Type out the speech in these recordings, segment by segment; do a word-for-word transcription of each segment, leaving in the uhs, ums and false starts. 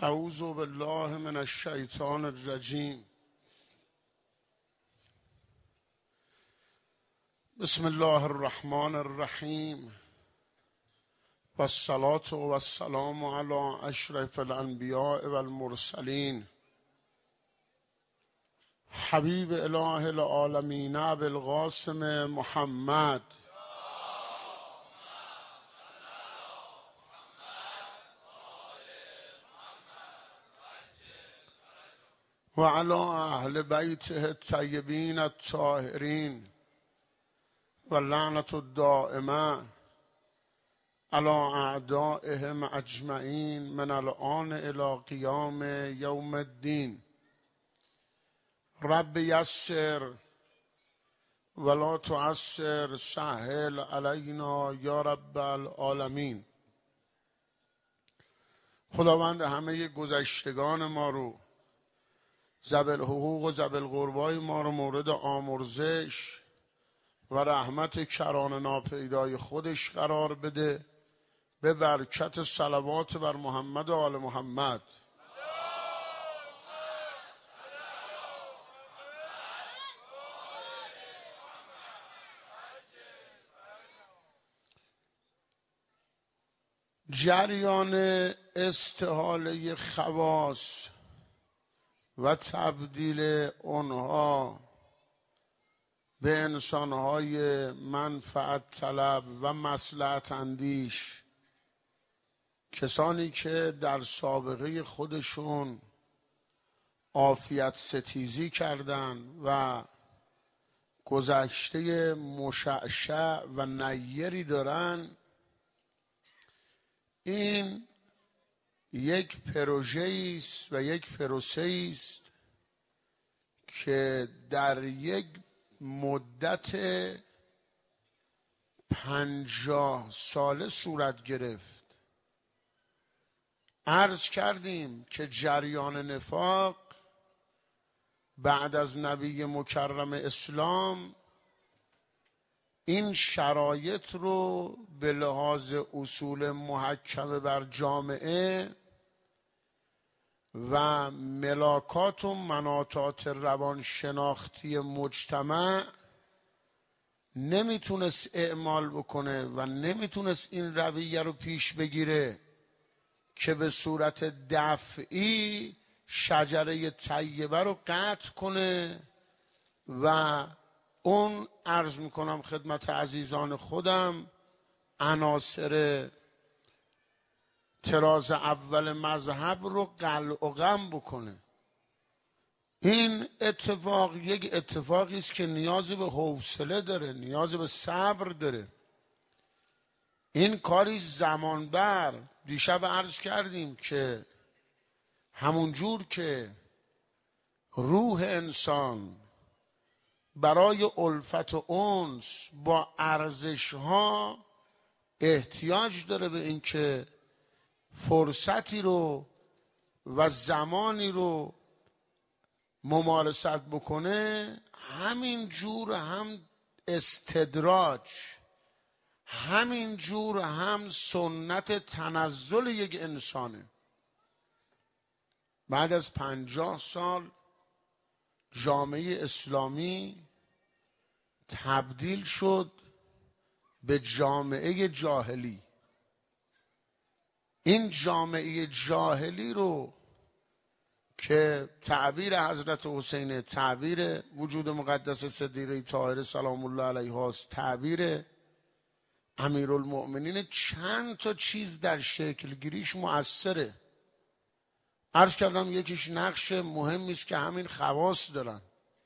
اعوذ بالله من الشیطان الرجیم. بسم الله الرحمن الرحیم و الصلاة و السلام علی اشرف الانبیاء و المرسلین حبیب اله العالمین ابی القاسم محمد و علی اهل بیته الطیبین الطاهرین و لعنت الدائمه علی اعدائهم اجمعین من الآن الی قیام یوم الدین. رب یسر ولا تعسر سهل علینا یا رب العالمین. خداوند همه گذشتگان ما رو، ذوی حقوق و ذوی القربای ما رو مورد آمرزش و رحمت کران ناپیدای خودش قرار بده، به برکت صلوات بر محمد و آل محمد. جریان استحاله خواص و تبدیل اونها به انسانهای منفعت طلب و مصلحت اندیش، کسانی که در سابقه خودشون عافیت ستیزی کردن و گذشته مشعشع و نیری دارن، این یک پروژه است و یک پروسه است که در یک مدت پنجاه ساله صورت گرفت. عرض کردیم که جریان نفاق بعد از نبی مکرم اسلام این شرایط رو به لحاظ اصول محکمه بر جامعه و ملاکات و مناطات روانشناختی مجتمع نمیتونست اعمال بکنه و نمیتونست این رویه رو پیش بگیره که به صورت دفعی شجره طیبه رو قطع کنه و اون، عرض میکنم خدمت عزیزان خودم، عناصر طراز اول مذهب رو قلع و قم بکنه. این اتفاق یک اتفاقی است که نیازی به حوصله داره، نیازی به صبر داره. این کاری زمان بر. دیشب عرض کردیم که همون جور که روح انسان برای الفت و انس با ارزش ها احتیاج داره به اینکه فرصتی رو و زمانی رو ممارست بکنه، همین جور هم استدراج، همین جور هم سنت تنزل یک انسانه. بعد از پنجاه سال جامعه اسلامی تبدیل شد به جامعه جاهلی. این جامعه جاهلی رو که تعبیر حضرت حسین، تعبیر وجود مقدس صدیقه طاهره سلام الله علیه است، تعبیر امیرالمؤمنین، چند تا چیز در شکل گیریش مؤثره. عرض کردم یکیش نقش مهمی است که همین خواص دارن،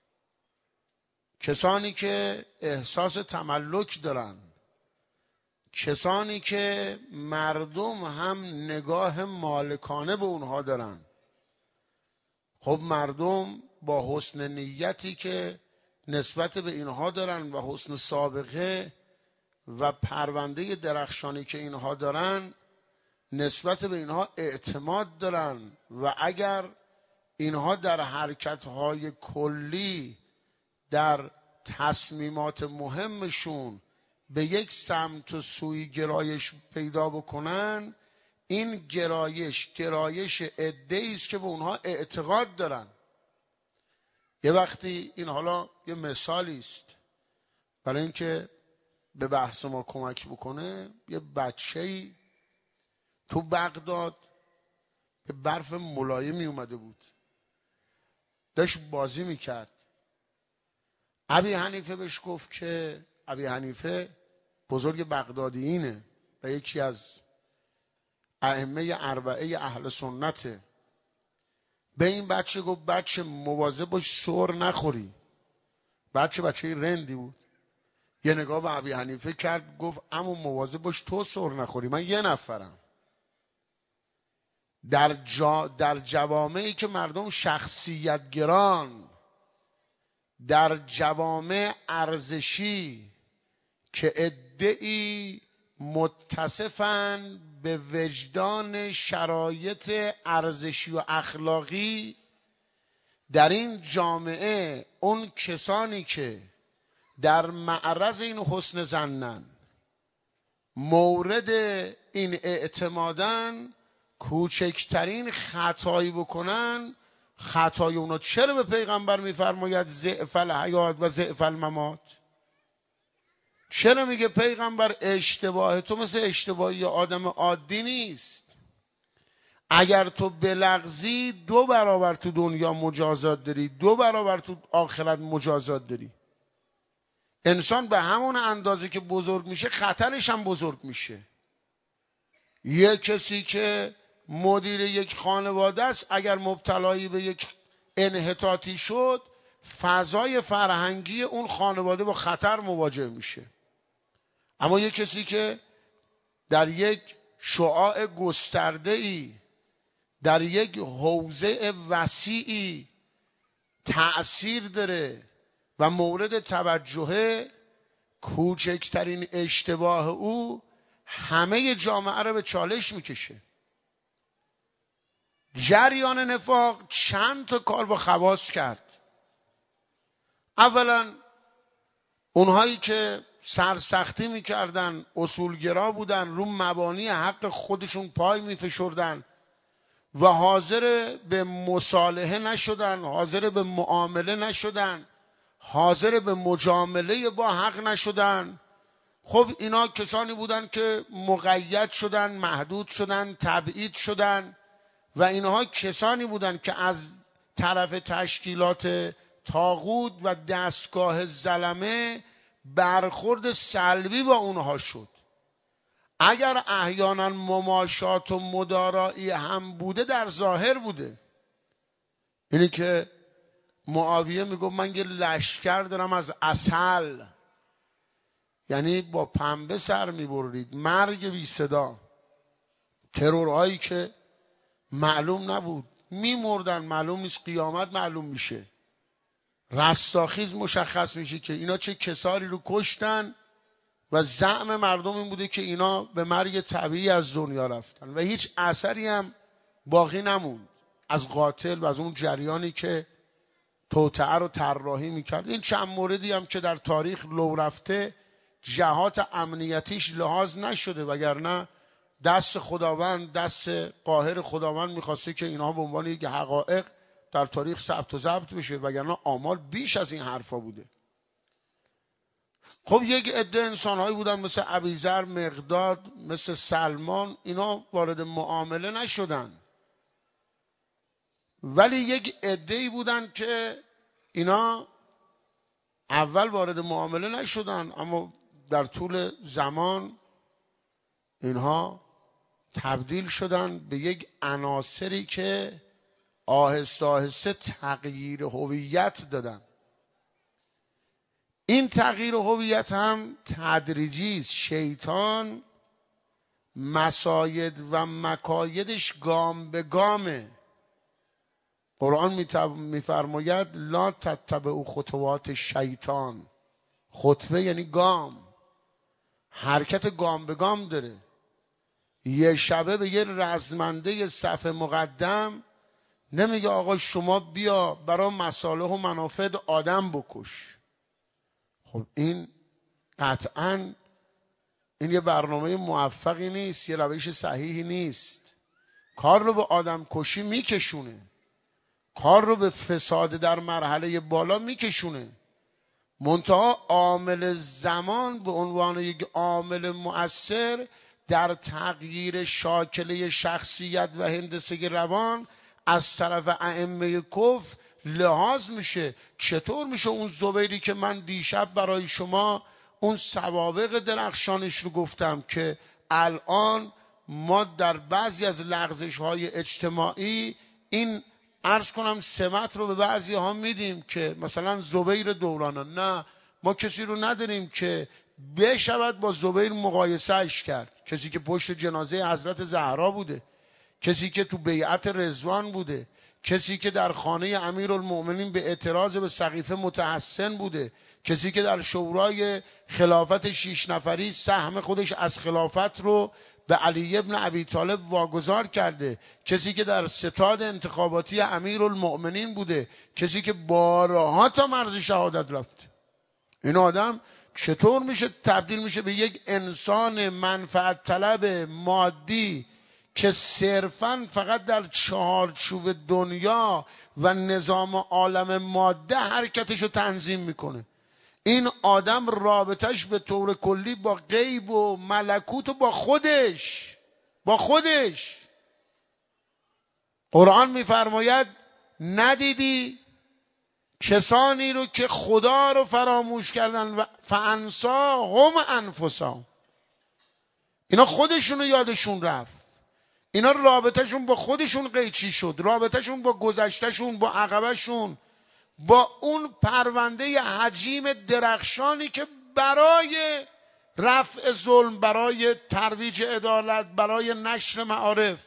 کسانی که احساس تملک دارن، کسانی که مردم هم نگاه مالکانه به اونها دارن. خب مردم با حسن نیتی که نسبت به اینها دارن و حسن سابقه و پرونده درخشانی که اینها دارن، نسبت به اینها اعتماد دارن و اگر اینها در حرکت‌های کلی، در تصمیمات مهمشون به یک سمت و سوی گرایش پیدا بکنن، این گرایش گرایش عده‌ای است که به اونها اعتقاد دارن. یه وقتی این حالا یه مثالی است برای اینکه به بحث ما کمک بکنه، یه بچه‌ای تو بغداد به برف ملایمی اومده بود، داشت بازی میکرد. ابی حنیفه بهش گفت که ابی حنیفه بزرگ بغدادیینه و یکی از ائمه اربعه اهل سنته. به این بچه گفت بچه مواظب باش سر نخوری. بچه بچه رندی بود، یه نگاه به ابی حنیفه کرد گفت اما مواظب باش تو سر نخوری، من یه نفرم. در, جا در جوامعی که مردم شخصیت گران، در جوامع ارزشی که عده‌ای متصفن به وجدان شرایط ارزشی و اخلاقی، در این جامعه اون کسانی که در معرض این حسن ظنن، مورد این اعتمادن، کوچکترین خطایی بکنن، خطای اونا چرا به پیغمبر میفرماید ضعف الحیات و ضعف الممات؟ چرا میگه پیغمبر اشتباه تو مثل اشتباهی آدم عادی نیست؟ اگر تو بلغزی دو برابر تو دنیا مجازات داری، دو برابر تو آخرت مجازات داری. انسان به همون اندازه که بزرگ میشه خطرش هم بزرگ میشه. یک کسی که مدیر یک خانواده است اگر مبتلایی به یک انحطاطی شد، فضای فرهنگی اون خانواده با خطر مواجه میشه. اما یک کسی که در یک شعاع گسترده‌ای، در یک حوزه وسیعی تأثیر داره و مورد توجه، کوچکترین اشتباه او همه جامعه رو به چالش میکشه. جریان نفاق چند تا کار با خواص کرد. اولا اونهایی که سرسختی میکردن، اصولگرا بودن، رو مبانی حق خودشون پای میفشردن و حاضر به مصالحه نشدن، حاضر به معامله نشدن، حاضر به مجامله با حق نشدن. خب اینا کسانی بودن که مقید شدن، محدود شدن، تبعید شدن و اینها کسانی بودن که از طرف تشکیلات طاغوت و دستگاه ظلمه برخورد سلبی با اونها شد. اگر احیانا مماشات و مدارایی هم بوده، در ظاهر بوده. اینی که معاویه میگفت من یه لشکر دارم از عسل، یعنی با پنبه سر میبرید، مرگ بی صدا، ترورهایی که معلوم نبود، میمردن، معلوم نیست قیامت معلوم میشه، رستاخیز مشخص میشه که اینا چه کساری رو کشتن و زعم مردم این بوده که اینا به مرگ طبیعی از دنیا رفتن و هیچ اثری هم باقی نموند از قاتل و از اون جریانی که توطئه رو طراحی میکرد. این چند موردی هم که در تاریخ لو رفته جهات امنیتیش لحاظ نشده، وگرنه دست خداوند، دست قاهر خداوند میخواسته که اینها به عنوان یک حقایق در تاریخ ثبت و ضبط بشه، وگرنه آمال بیش از این حرفا بوده. خب یک عده انسان‌هایی بودن مثل ابیذر، مقداد، مثل سلمان، اینا وارد معامله نشدن، ولی یک عده‌ای بودن که اینا اول وارد معامله نشدن، اما در طول زمان اینها تبدیل شدن به یک عناصری که آهسته آهسته تغییر هویت دادن. این تغییر هویت هم تدریجی است. شیطان مصاید و مکایدش گام به گامه. قرآن میفرماید لا تتبعوا خطوات شیطان. خطوه یعنی گام، حرکت گام به گام داره. یه شبه به یه رزمنده صف مقدم نمیگه آقا شما بیا برای مصالح و منافع آدم بکش. خب این قطعاً این یه برنامه موفقی نیست، یه روش صحیحی نیست. کار رو به آدم کشی میکشونه، کار رو به فساد در مرحله بالا میکشونه. منتها عامل زمان به عنوان یک عامل مؤثر در تغییر شاکله شخصیت و هندسه روان از طرف ائمه کفر لحاظ میشه. چطور میشه اون زبیری که من دیشب برای شما اون سوابق درخشانش رو گفتم که الان ما در بعضی از لغزش های اجتماعی این عرض کنم سمت رو به بعضی ها میدیم که مثلا زبیر دوران، نه ما کسی رو نداریم که بشود با زبیر مقایسهش کرد. کسی که پشت جنازه حضرت زهرا بوده، کسی که تو بیعت رضوان بوده، کسی که در خانه امیرالمؤمنین به اعتراض به سقیفه متحسن بوده، کسی که در شورای خلافت شیش نفری سهم خودش از خلافت رو به علی ابن ابی طالب واگذار کرده، کسی که در ستاد انتخاباتی امیرالمؤمنین بوده، کسی که بارها تا مرز شهادت رفته. این آدم چطور میشه تبدیل میشه به یک انسان منفعت طلب مادی که صرفاً فقط در چارچوب دنیا و نظام عالم ماده حرکتش رو تنظیم میکنه؟ این آدم رابطش به طور کلی با غیب و ملکوت و با خودش با خودش قرآن میفرماید ندیدی کسانی رو که خدا رو فراموش کردن و فانساهم انفسهم، اینا خودشون رو یادشون رفت، اینا رابطهشون با خودشون قیچی شد، رابطهشون با گذشتهشون، با عقبشون، با اون پرونده حجیم درخشانی که برای رفع ظلم، برای ترویج عدالت، برای نشر معارف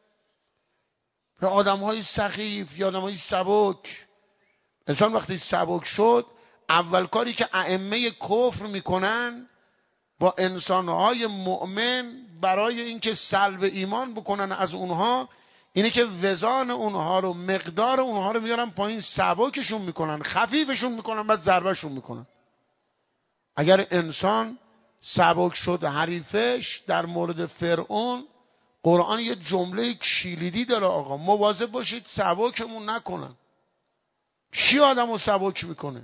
به آدم‌های سخیف یا آدم‌های سبک. انسان وقتی سبک شد، اول کاری که ائمه کفر میکنن با انسان‌های مؤمن برای اینکه سلب ایمان بکنن از اونها اینه که وزان اونها رو، مقدار اونها رو میارن پایین، سبکشون میکنن، خفیفشون میکنن، بعد ضربهشون میکنن. اگر انسان سبک شد حریفش، در مورد فرعون قرآن یه جمله کلیدی داره، آقا مواظب باشید سبکمون نکنن. کی آدمو سبک میکنه؟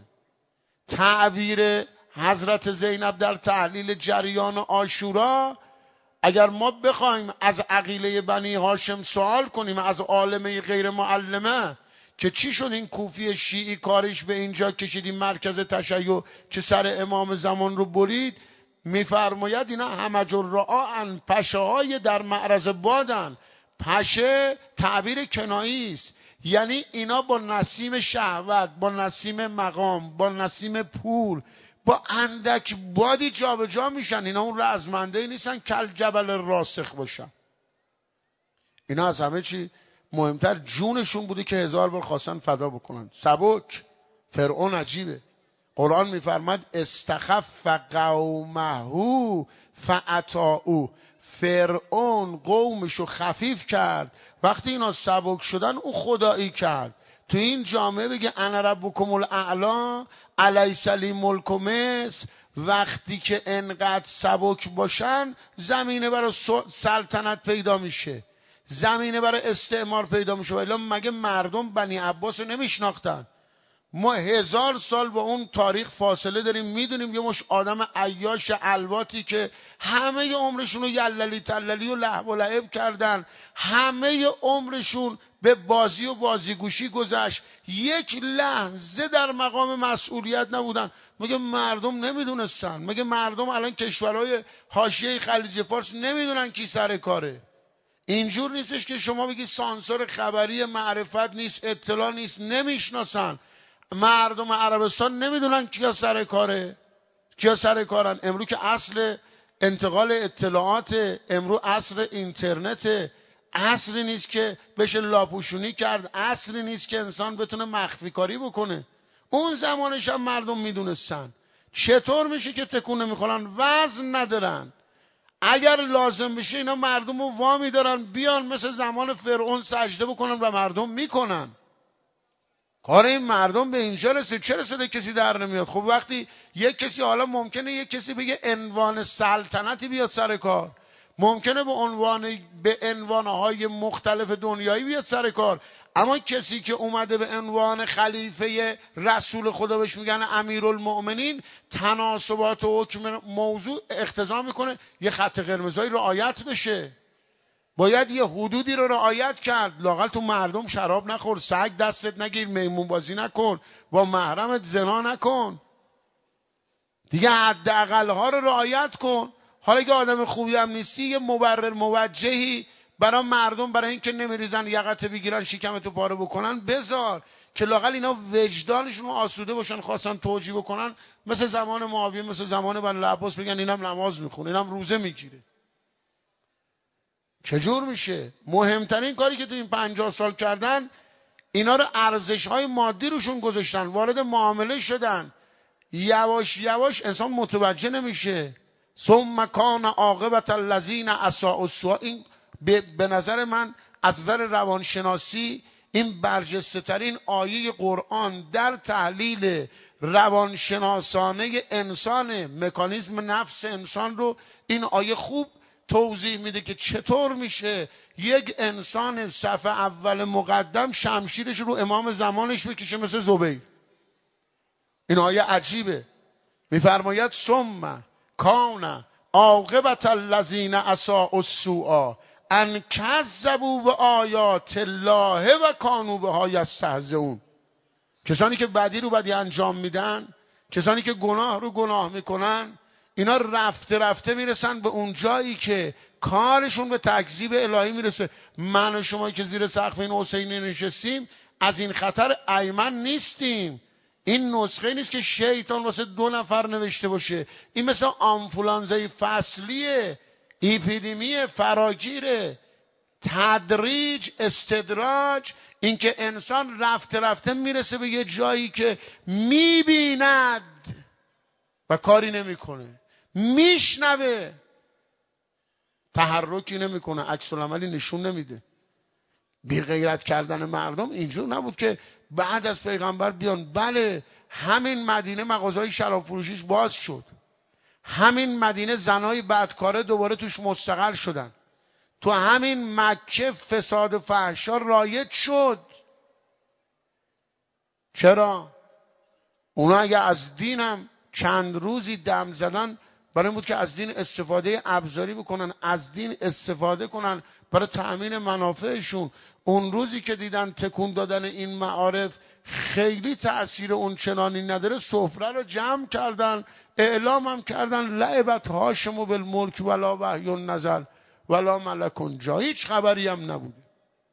تعبیر حضرت زینب در تحلیل جریان عاشورا، اگر ما بخوایم از عقیله بنی هاشم سوال کنیم، از عالمه غیر معلمه که چی شد این کوفی شیعی کارش به اینجا کشیدیم مرکز تشیع که سر امام زمان رو برید، میفرماید اینا همج الرعاء، پشه های در معرض بادن. پشه تعبیر کنایی است، یعنی اینا با نسیم شهوت، با نسیم مقام، با نسیم پول، با اندک بادی جابجا جا میشن. اینا اون رزمنده نیستن کل جبل راسخ باشن. اینا از همه چی مهمتر جونشون بوده که هزار بار خواستن فدا بکنن. سبک. فرعون عجیبه. قرآن میفرماد استخف قومه فاطاعوا، فرعون قومشو خفیف کرد، وقتی اینا سبک شدن او خدایی کرد. تو این جامعه بگه انا ربکم الاعلی الیس لی ملک مصر، وقتی که انقدر سبک باشن زمینه برای سلطنت پیدا میشه، زمینه برای استعمار پیدا میشه. ولی مگه مردم بنی عباس رو نمیشناختن؟ ما هزار سال با اون تاریخ فاصله داریم، میدونیم یه مش آدم عیاش الواتی که همه عمرشون رو یللی تللی و لهو و لعب کردن، همه عمرشون به بازی و بازیگوشی گذشت، یک لحظه در مقام مسئولیت نبودن. مگه مردم نمیدونستن؟ مگه مردم الان کشورهای حاشیه خلیج فارس نمیدونن کی سر کاره؟ اینجور نیستش که شما بگید سانسور خبری معرفت نیست، اطلاع نیست، نمیشناسن. مردم عربستان نمیدونن کیا سر کاره، کیا سر کارن. امرو که اصل انتقال اطلاعات، امرو عصر اینترنت، عصری نیست که بشه لاپوشونی کرد، عصری نیست که انسان بتونه مخفی کاری بکنه. اون زمانش هم مردم میدونستن. چطور میشه که تکون نمیخورن، وزن ندارن؟ اگر لازم بشه اینا مردم رو وامی دارن بیان مثل زمان فرعون سجده بکنن و مردم میکنن. کار این مردم به اینجا رسید. چه رسیده کسی در نمیاد؟ خب وقتی یک کسی، حالا ممکنه یک کسی بگه عنوان سلطنتی بیاد سر کار، ممکنه به عنوان به عنوانهای مختلف دنیایی بیاد سر کار، اما کسی که اومده به عنوان خلیفه رسول خدا بهش میگن امیرالمؤمنین، تناسبات و حکم موضوع اقتضا میکنه یه خط قرمزایی رعایت بشه، باید یه حدودی رو رعایت کرد. لااقل تو مردم شراب نخور، سگ دستت نگیر، میمون بازی نکن، با محرمت زنا نکن، دیگه حداقل ها رو رعایت کن. حالا که آدم خوبی هم نیستی، یه مبرر موجهی برای مردم، برای اینکه نمیریزن یقت بگیرن شکمتو پاره بکنن بذار، که لااقل اینا وجدانشون رو آسوده باشن، خواستن توجیه بکنن، مثل زمان معاویه، مثل زمان بنی العباس، بگن اینم نماز میخونه، اینم روزه میگیره. چجور میشه؟ مهمترین کاری که تو این پنجاه سال کردن، اینا رو ارزش‌های مادی روشون گذاشتن، وارد معامله شدن. یواش یواش انسان متوجه نمیشه. ثم کان عاقبت الذین اساءوا السوء. این به نظر من از نظر روانشناسی این برجسته ترین آیه قرآن در تحلیل روانشناسانه انسان، مکانیزم نفس انسان رو این آیه خوب توضیح میده که چطور میشه یک انسان صف اول مقدم شمشیرش رو امام زمانش بکشه مثل زبیر. این آیه عجیبه. میفرماید ثم کان عاقبت الذین اساءوا السوء ان کذبوا بآیات الله و کانوا بها یستهزئون. کسانی که بدی رو بدی انجام میدن، کسانی که گناه رو گناه میکنن، اینا رفته رفته میرسن به اون جایی که کارشون به تکذیب الهی میرسه. من و شما که زیر سقف این حسینی نشستیم از این خطر ایمن نیستیم. این نسخه نیست که شیطان واسه دو نفر نوشته باشه. این مثل آنفولانزای فصلیه، اپیدمی فراگیره، تدریج، استدراج. اینکه انسان رفته رفته میرسه به یه جایی که میبیند و کاری نمیکنه، میشنوه تحرکی نمیکنه، عکس العملی نشون نمیده. بی غیرت کردن مردم اینجور نبود که بعد از پیغمبر بیان. بله، همین مدینه مغازهای شراب فروشیش باز شد، همین مدینه زنای بدکاره دوباره توش مستقل شدن، تو همین مکه فساد و فحشا رایج شد. چرا؟ اونا اگه از دینم چند روزی دم زدن، برای این بود که از دین استفاده ابزاری بکنن، از دین استفاده کنن برای تأمین منافعشون. اون روزی که دیدن تکون دادن این معارف خیلی تأثیر اون چنانی نداره، سفره رو جمع کردن، اعلام هم کردن لعبت هاشم بالملک ولا وحی نزل ولا ملک جا. هیچ خبری هم نبوده.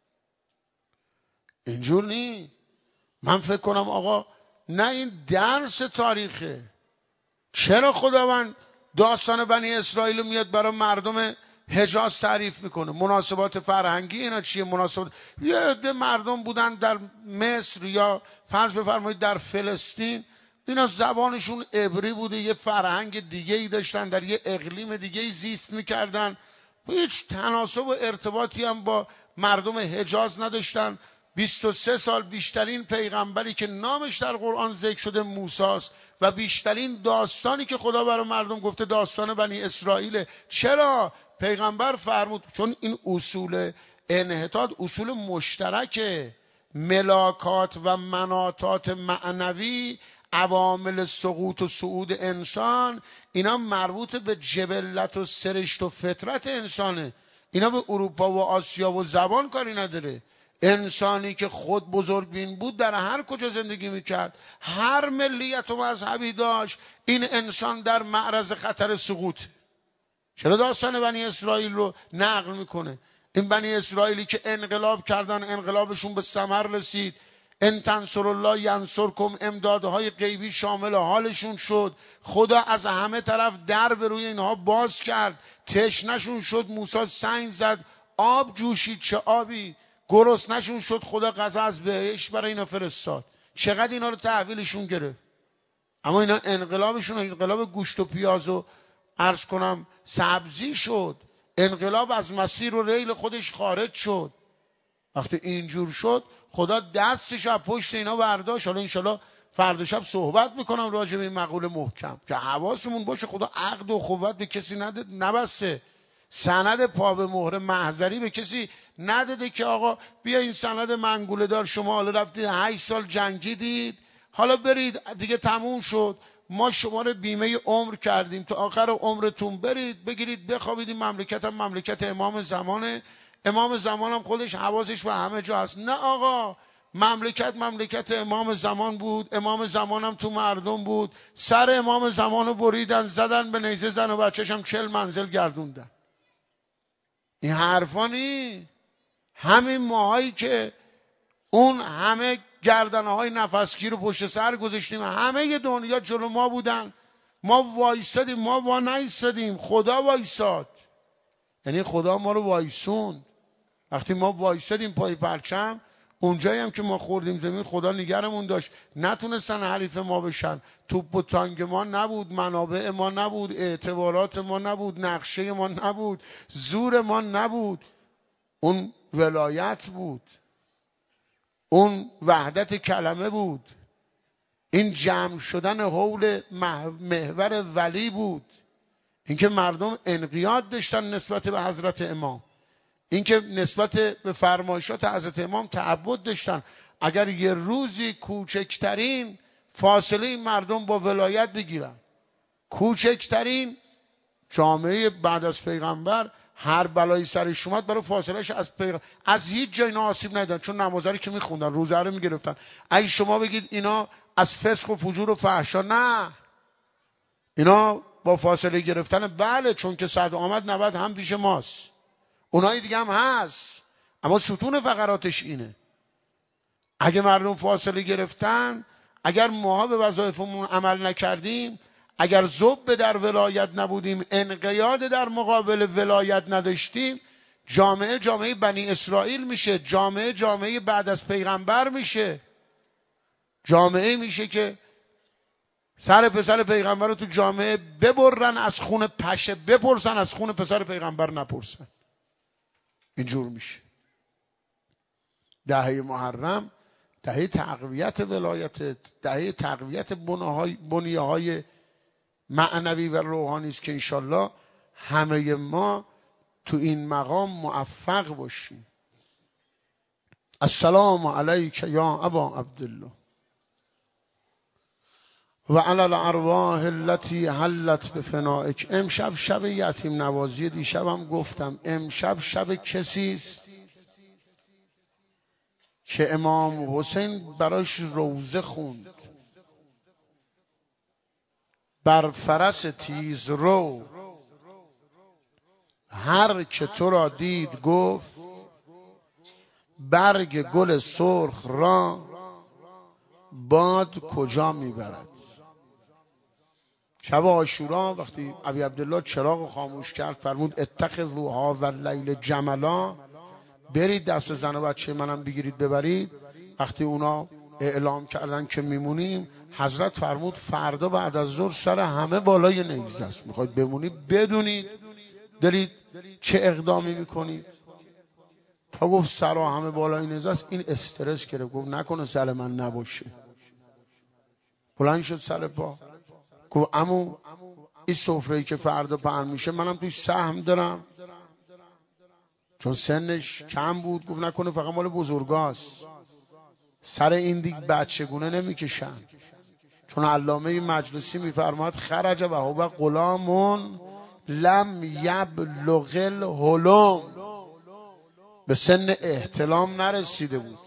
اینجور نی. من فکر کنم آقا نه، این درس تاریخه. چرا خداوند داستان بنی اسرائیل میاد برای مردم حجاز تعریف میکنه؟ مناسبات فرهنگی اینا چیه؟ مناسبات یه عده مردم بودن در مصر یا فرض بفرمایید در فلسطین، اینا زبانشون عبری بوده، یه فرهنگ دیگه ای داشتن، در یه اقلیم دیگه ای زیست میکردن، هیچ تناسب و ارتباطی هم با مردم حجاز نداشتن. بیست و سه سال بیشترین پیغمبری که نامش در قرآن ذکر شده موسیٰ و بیشترین داستانی که خدا برای مردم گفته داستان بنی اسرائیل. چرا؟ پیغمبر فرمود چون این اصول انحطاط اصول مشترکه. ملاکات و مناطات معنوی، عوامل سقوط و صعود انسان، اینا مربوط به جبلت و سرشت و فطرت انسانه. اینا به اروپا و آسیا و زبان کاری نداره. انسانی که خود بزرگبین بود در هر کجا زندگی میکرد، هر ملیت و مذهبی داشت، این انسان در معرض خطر سقوط. چرا داستان بنی اسرائیل رو نقل میکنه؟ این بنی اسرائیلی که انقلاب کردن، انقلابشون به ثمر رسید، ان تنصروا الله ینصرکم، امدادهای غیبی شامل حالشون شد، خدا از همه طرف در به روی اینها باز کرد، تشنه‌شون شد، موسی سنگ زد آب جوشید، چه آبی. گرسنه‌شون شد، خدا غذا از بهشت برای اینا فرستاد. چقدر اینا رو تحویلشون گرفت. اما اینا انقلابشون انقلاب گوشت و پیاز و عرض کنم سبزی شد. انقلاب از مسیر و ریل خودش خارج شد. وقتی اینجور شد خدا دستش از پشت اینا برداشت. حالا انشالله فردا شب صحبت میکنم راجع به این مقوله محکم که حواسمون باشه خدا عقد و اخوت به کسی نده نبسته، سند پا به مهر محضری به کسی نداده که آقا بیا این سند منگوله دار، شما حالا رفتید هشت سال جنگیدید حالا برید دیگه تموم شد، ما شما رو بیمه عمر کردیم تا آخر عمرتون برید بگیرید بخوابید، این مملکت هم مملکت امام زمانه، امام زمان هم خودش حواسش به همه جا هست. نه آقا، مملکت مملکت امام زمان بود، امام زمان هم تو مردم بود، سر امام زمان رو بریدن زدن به نیزه زن و بچهش هم چل منزل گردوندن. این حرفا نی. همین ماهایی که اون همه گردنه های نفسگیر رو پشت سر گذاشتیم، همه دنیا جلو ما بودن، ما وایسادیم، ما وا نیستادیم، خدا وایساد. یعنی خدا ما رو وایسون. وقتی ما وایسادیم پای پرچم، اونجایی هم که ما خوردیم زمین خدا نگرمون داشت، نتونستن حریف ما بشن، توپ و تانگ ما نبود، منابع ما نبود، اعتبارات ما نبود، نقشه ما نبود، زور ما نبود، اون ولایت بود، اون وحدت کلمه بود، این جمع شدن حول محور ولی بود، اینکه مردم انقیاد داشتن نسبت به حضرت امام، اینکه نسبت به فرمایشات حضرت امام تعبد داشتن. اگر یه روزی کوچکترین فاصله این مردم با ولایت بگیرن، کوچکترین جامعه بعد از پیغمبر هر بلایی سرش اومد برای فاصلهش از پیغمبر از هیچ جای اینا آسیب ندیدن، چون نمازاری که میخوندن، روزه رو میگرفتن. اگه شما بگید اینا از فسق و فجور و فحشا، نه، اینا با فاصله گرفتن، بله، چون که صد آمد نود هم پیش ماست، اونایی دیگه هم هست، اما ستون فقراتش اینه. اگه مردم فاصله گرفتن، اگر ماها به وظایفمون عمل نکردیم، اگر ذوب در ولایت نبودیم، انقیاد در مقابل ولایت نداشتیم، جامعه جامعه بنی اسرائیل میشه، جامعه جامعه بعد از پیغمبر میشه، جامعه میشه که سر پسر پیغمبر رو تو جامعه ببرن از خون پشه بپرسن، از خون پسر پیغمبر نپرسن. اینجور میشه. دهه محرم دهه تقویت ولایت، دهه تقویت بنیه های معنوی و روحانی است که انشالله همه ما تو این مقام موفق باشیم. السلام علیک یا ابا عبدالله و علی الارواح التي حلت بفنائک. امشب شب یتیم نوازی، دیشبم گفتم امشب شب کسی است که امام حسین براش روزه خوند. بر فرس تیز رو هر که تو را دید گفت، برگ گل سرخ را باد کجا میبرد. شب عاشورا وقتی ابی عبدالله چراغ خاموش کرد فرمود اتخذوا هذا اللیل جملا، برید دست زن و بچه منم بگیرید ببرید. وقتی اونا اعلام کردن که میمونیم، حضرت فرمود فردا بعد از ظهر سر همه بالای نیزه است، میخواید بمونید بدونید دارید چه اقدامی میکنید. تا گفت سر همه بالای نیزه است، این استرس گرفت، گفت نکنه سر من نباشه. بلند شد سر پا، گفت عمو این سفره‌ای که فردا پهن میشه منم توی سهم دارم، چون سنش کم بود. گفت نکنه فقط مال بزرگاست، سر این دیگه بچگونه نمیکشن، چون علامه مجلسی میفرماد خرج و هو غلامون لم یبلغ الحلم، به سن احتلام نرسیده بود.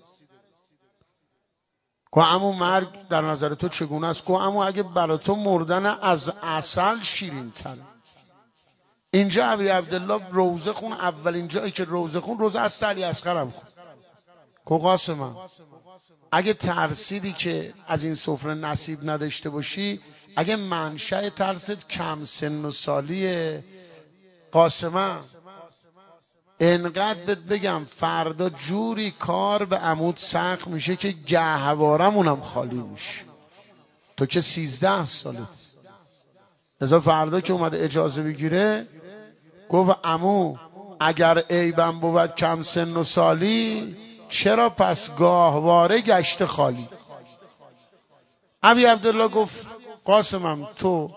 گفت عمو مرگ در نظر تو چگونه است؟ گفت عمو اگه برای تو مردن از عسل شیرین تر. اینجا ابی عبدالله روزه خون، اولین جایی که روزه خون روزه از علی اصغر هم خون. گفت قاسم اگه ترسیدی که از این سفره نصیب نداشته باشی، اگه منشأ ترست کم سن و سالیه، قاسم انقدر بهت بگم فردا جوری کار به عمود سخت میشه که گهوارمونم خالی میشه. تو که سیزده سالت، لذا فردا که اومده اجازه بگیره گفت عمو اگر عیبم بود کم سن و سالی، چرا پس گاهواره گشت خالی. ابی عبدالله گفت قاسمم تو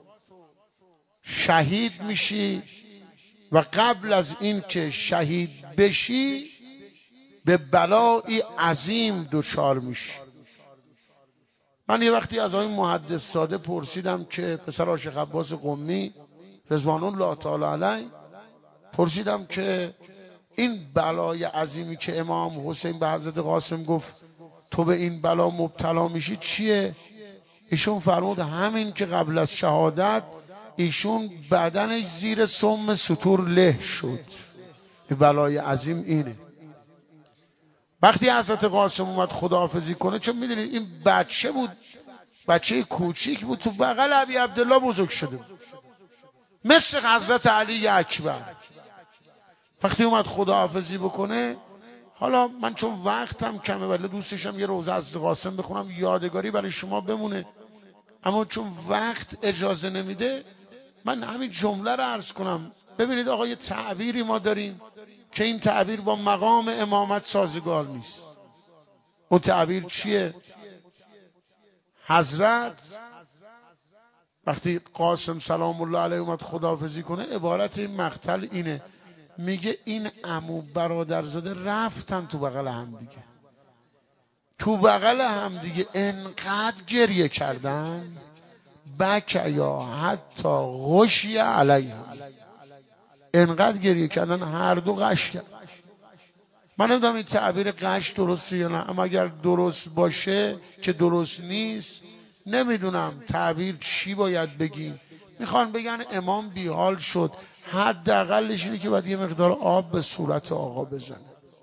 شهید میشی و قبل از این که شهید بشی به بلایی عظیم دچار میشی. من یه وقتی از آقای محدث زاده پرسیدم که پسر عاشق عباس قمی رضوان الله تعالی علیه، پرسیدم که این بلای عظیمی که امام حسین به حضرت قاسم گفت تو به این بلا مبتلا میشی چیه؟ ایشون فرمود همین که قبل از شهادت ایشون بدنش زیر سم ستور له شد. بلای عظیم اینه. وقتی حضرت قاسم اومد خداحافظی کنه، چون میدونید این بچه بود، بچه کوچیک بود، تو بغل ابی عبدالله بزرگ شده بود، مثل حضرت علی اکبر. وقتی اومد خداحافظی بکنه، حالا من چون وقتم کمه ولی دوستشم یه روزه از قاسم بخونم یادگاری برای شما بمونه، اما چون وقت اجازه نمیده من همین جمله رو عرض کنم. ببینید آقا یه تعبیری ما داریم که این تعبیر با مقام امامت سازگار نیست. اون تعبیر چیه؟ حضرت وقتی قاسم سلام الله علیه اومد خداحافظی کنه، عبارت این مقتل اینه، میگه این عمو برادرزاده رفتن تو بغل هم دیگه، تو بغل هم دیگه انقدر گریه کردن بکیا حتی غشی علیه، انقدر گریه کردن هر دو غش کرد. من نمیدونم این تعبیر غش درسته یا نه، اما اگر درست باشه که درست نیست، نمیدونم تعبیر چی باید بگیم. میخوان بگن امام بیحال شد، حداقلش اینه که باید یه مقدار آب به صورت آقا بزنه.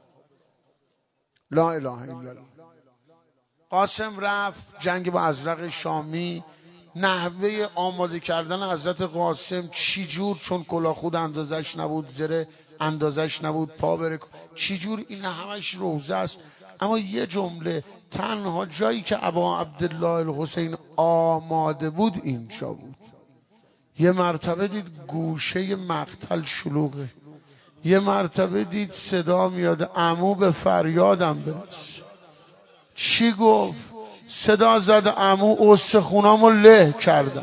لا اله الا الله. قاسم رفت جنگ با ازرق شامی. نحوه آماده کردن حضرت قاسم چی جور، چون کلاه خود اندازش نبود، زره اندازش نبود، پا بره چی جور، این همش روزه است. اما یه جمله، تنها جایی که ابا عبدالله الحسین آماده بود اینجا بود. یه مرتبه دید گوشه مقتل شلوغه، یه مرتبه دید صدا میاد عمو به فریادم برس. چی گفت؟ صدا زد عمو استخونامو له کردم.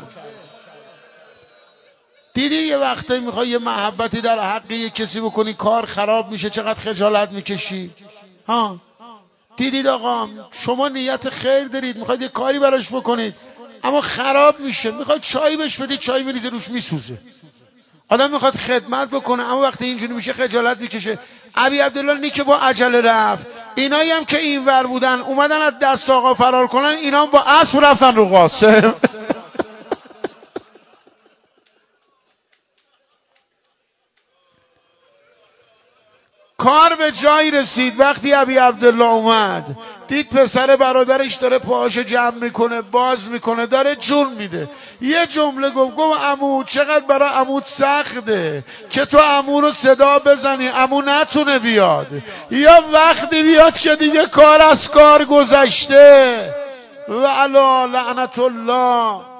دیدی یه وقتی میخوای یه محبتی در حق یه کسی بکنی کار خراب میشه، چقدر خجالت میکشی؟ ها دیدید آقا شما نیت خیر دارید، میخواید یه کاری براش بکنید اما خراب میشه، میخواید چای بهش بدید چای میریزه روش میسوزه. آدم میخواد خدمت بکنه اما وقتی اینجوری میشه خجالت میکشه. ابی عبدالله نی که با عجله رفت، اینایی هم که اینور بودن اومدن از دست آقا فرار کنن، اینا هم با اسب رفتن رو قاسم. کار به جایی رسید. وقتی ابی عبدالله اومد دید پسر برادرش داره پاهاشو جمع میکنه، باز میکنه، داره جون میده. یه جمله گفت، گفت عمو چقدر برای عمو سخته که تو عمو رو صدا بزنی عمو نتونه بیاد، یا وقتی بیاد که دیگه کار از کار گذشته. و علی لعنت الله.